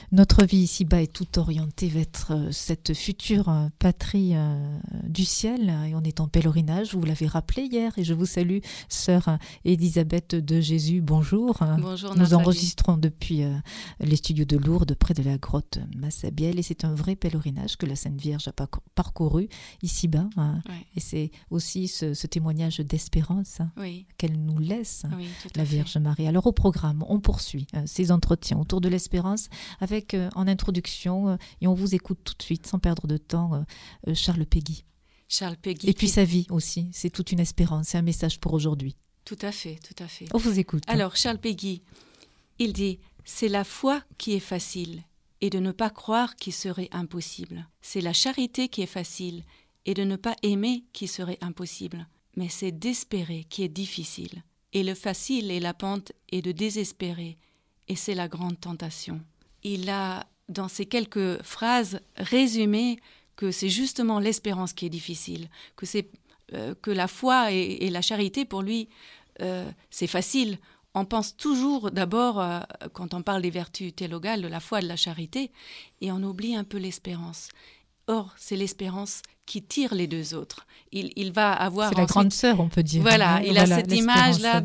Notre vie ici-bas est toute orientée vers cette future patrie du ciel et on est en pèlerinage, vous l'avez rappelé hier et je vous salue, sœur Élisabeth de Jésus, bonjour. Bonjour Nous Nathalie. enregistrons depuis les studios de Lourdes près de la grotte Massabielle et c'est un vrai pèlerinage que la Sainte Vierge a parcouru ici-bas Oui. et c'est aussi ce témoignage d'espérance Oui. qu'elle nous laisse, Oui, tout à la fait. Vierge Marie. Alors au programme, on poursuit ces entretiens autour de l'espérance avec en introduction, et on vous écoute tout de suite, sans perdre de temps, Charles Péguy. Charles Péguy. Et puis sa vie aussi, c'est toute une espérance, c'est un message pour aujourd'hui. Tout à fait, tout à fait. On vous écoute. Alors, Charles Péguy, il dit « C'est la foi qui est facile, et de ne pas croire qui serait impossible. C'est la charité qui est facile, et de ne pas aimer qui serait impossible. Mais c'est d'espérer qui est difficile. Et le facile et la pente est de désespérer, et c'est la grande tentation. » Il a, dans ces quelques phrases, résumé que c'est justement l'espérance qui est difficile, que la foi et la charité, pour lui, c'est facile. On pense toujours d'abord, quand on parle des vertus théologales, de la foi et de la charité, et on oublie un peu l'espérance. Or, c'est l'espérance qui tire les deux autres. Il va avoir c'est la ensuite, grande sœur, on peut dire. Voilà, il a voilà, cette image-là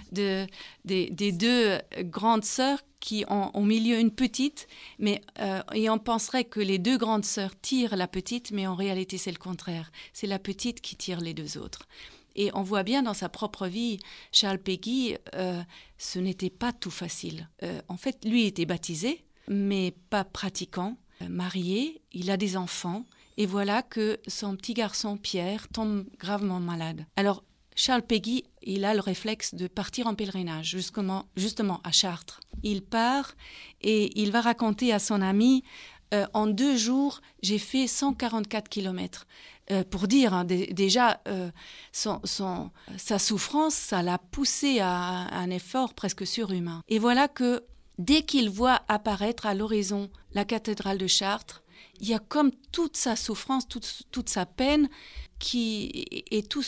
des deux grandes sœurs qui ont au milieu une petite, et on penserait que les deux grandes sœurs tirent la petite, mais en réalité c'est le contraire. C'est la petite qui tire les deux autres. Et on voit bien dans sa propre vie, Charles Péguy, ce n'était pas tout facile. En fait, lui était baptisé, mais pas pratiquant, marié, il a des enfants, et voilà que son petit garçon Pierre tombe gravement malade. Alors, Charles Péguy, il a le réflexe de partir en pèlerinage, justement à Chartres. Il part et il va raconter à son ami en 2 jours, j'ai fait 144 kilomètres. Pour dire, déjà, sa souffrance, ça l'a poussé à un effort presque surhumain. Et voilà que dès qu'il voit apparaître à l'horizon la cathédrale de Chartres, il y a comme toute sa souffrance, toute sa peine, et tout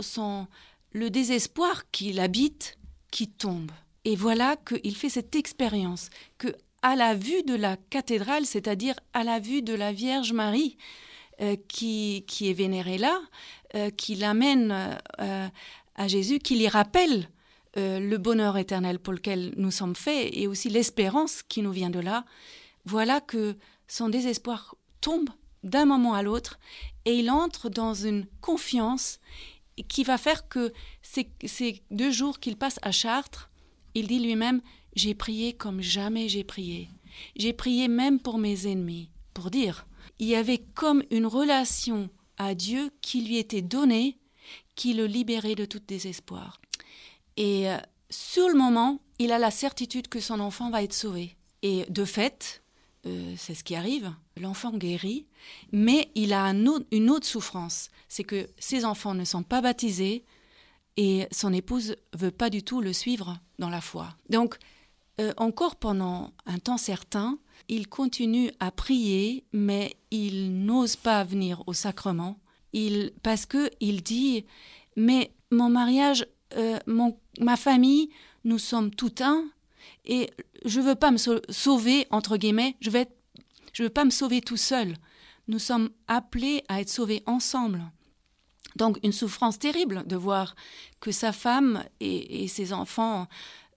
le désespoir qu'il habite, qui tombe. Et voilà qu'il fait cette expérience, que à la vue de la cathédrale, c'est-à-dire à la vue de la Vierge Marie, qui est vénérée là, qui l'amène à Jésus, qui lui rappelle le bonheur éternel pour lequel nous sommes faits, et aussi l'espérance qui nous vient de là, voilà que son désespoir tombe d'un moment à l'autre, et il entre dans une confiance qui va faire que ces 2 jours qu'il passe à Chartres, il dit lui-même « J'ai prié comme jamais j'ai prié. J'ai prié même pour mes ennemis. » Pour dire, il y avait comme une relation à Dieu qui lui était donnée, qui le libérait de tout désespoir. Et sur le moment, il a la certitude que son enfant va être sauvé. Et de fait, c'est ce qui arrive, l'enfant guérit, mais il a une autre souffrance, c'est que ses enfants ne sont pas baptisés et son épouse ne veut pas du tout le suivre dans la foi. Donc, encore pendant un temps certain, il continue à prier, mais il n'ose pas venir au sacrement, parce qu'il dit « Mais mon mariage, ma famille, nous sommes tout un, et je ne veux pas me sauver, entre guillemets, je veux pas me sauver tout seul. Nous sommes appelés à être sauvés ensemble. » Donc une souffrance terrible de voir que sa femme et ses enfants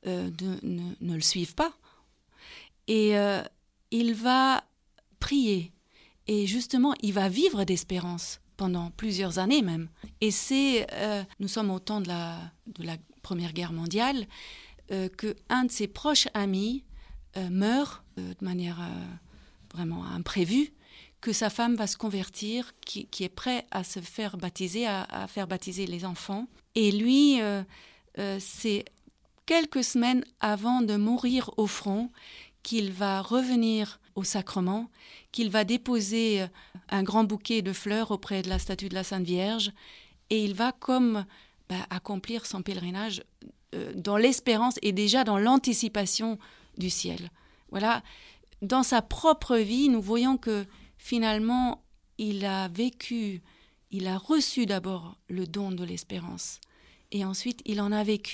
ne le suivent pas. Et il va prier. Et justement, il va vivre d'espérance pendant plusieurs années même. Et nous sommes au temps de la Première Guerre mondiale, qu'un de ses proches amis meurt de manière vraiment imprévue, que sa femme va se convertir, qui est prêt à se faire baptiser, à faire baptiser les enfants. Et lui, c'est quelques semaines avant de mourir au front qu'il va revenir au sacrement, qu'il va déposer un grand bouquet de fleurs auprès de la statue de la Sainte Vierge, et il va accomplir son pèlerinage dans l'espérance et déjà dans l'anticipation du ciel. Voilà, dans sa propre vie, nous voyons que finalement, il a reçu d'abord le don de l'espérance. Et ensuite, il en a vécu,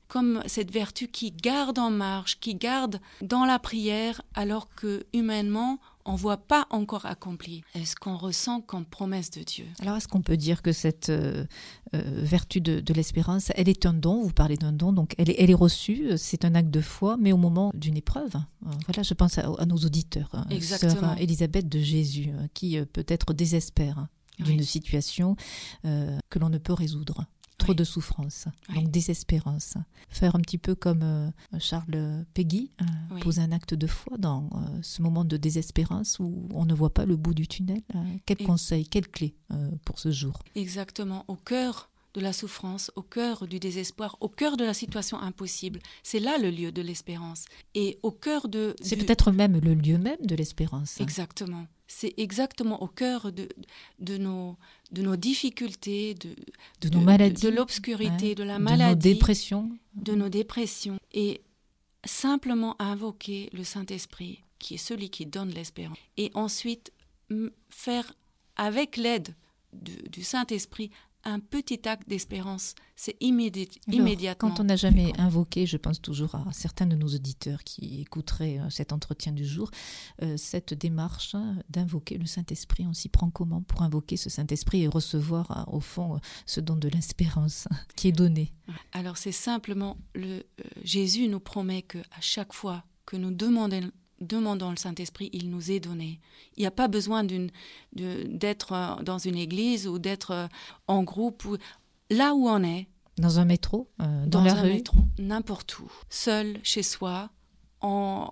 comme cette vertu qui garde en marche, qui garde dans la prière, alors que humainement, on ne voit pas encore accompli ce qu'on ressent comme promesse de Dieu. Alors, est-ce qu'on peut dire que cette vertu de l'espérance, elle est un don? Vous parlez d'un don, donc elle est reçue, c'est un acte de foi, mais au moment d'une épreuve. Voilà, je pense à nos auditeurs. Exactement. Sœur Élisabeth de Jésus, qui peut-être désespère d'une situation que l'on ne peut résoudre. Trop de souffrance, donc désespérance. Faire un petit peu comme Charles Péguy, poser un acte de foi dans ce moment de désespérance où on ne voit pas le bout du tunnel. Quel conseil, quelle clé pour ce jour? Exactement, au cœur de la souffrance, au cœur du désespoir, au cœur de la situation impossible. C'est là le lieu de l'espérance. Et au cœur de... C'est peut-être même le lieu même de l'espérance. Exactement. C'est exactement au cœur de nos difficultés, de nos maladies, de l'obscurité, de la maladie, de nos dépressions. Et simplement invoquer le Saint-Esprit, qui est celui qui donne l'espérance. Et ensuite, faire, avec l'aide du Saint-Esprit, un petit acte d'espérance, c'est immédiatement. Quand on n'a jamais invoqué, je pense toujours à certains de nos auditeurs qui écouteraient cet entretien du jour, cette démarche d'invoquer le Saint-Esprit, on s'y prend comment pour invoquer ce Saint-Esprit et recevoir au fond ce don de l'espérance qui est donné? Alors c'est simplement, Jésus nous promet qu'à chaque fois que nous demandons le Saint-Esprit, il nous est donné. Il n'y a pas besoin d'être dans une église ou d'être en groupe, là où on est. Dans un métro, dans la rue, métro, n'importe où. Seul, chez soi, dans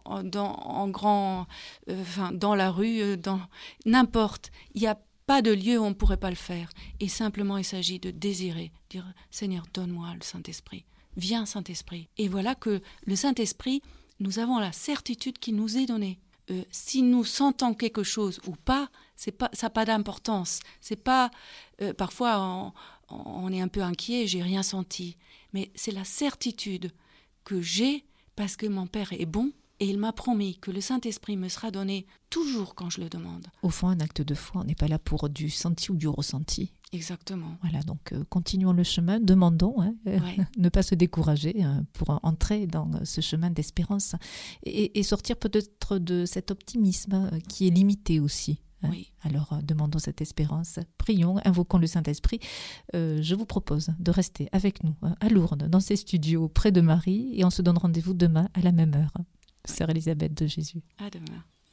la rue, n'importe. Il n'y a pas de lieu où on ne pourrait pas le faire. Et simplement, il s'agit de désirer, dire « Seigneur, donne-moi le Saint-Esprit. Viens, Saint-Esprit. » Et voilà que le Saint-Esprit, nous avons la certitude qu'il nous est donné. Si nous sentons quelque chose ou pas, ça n'a pas d'importance. C'est pas parfois on est un peu inquiet, j'ai rien senti. Mais c'est la certitude que j'ai parce que mon Père est bon et il m'a promis que le Saint-Esprit me sera donné toujours quand je le demande. Au fond, un acte de foi, on n'est pas là pour du senti ou du ressenti. Exactement. Voilà, donc continuons le chemin, demandons, ne pas se décourager pour entrer dans ce chemin d'espérance et sortir peut-être de cet optimisme qui est limité aussi. Oui. Alors, demandons cette espérance, prions, invoquons le Saint-Esprit. Je vous propose de rester avec nous à Lourdes, dans ces studios près de Marie, et on se donne rendez-vous demain à la même heure. Sœur Élisabeth de Jésus. À demain.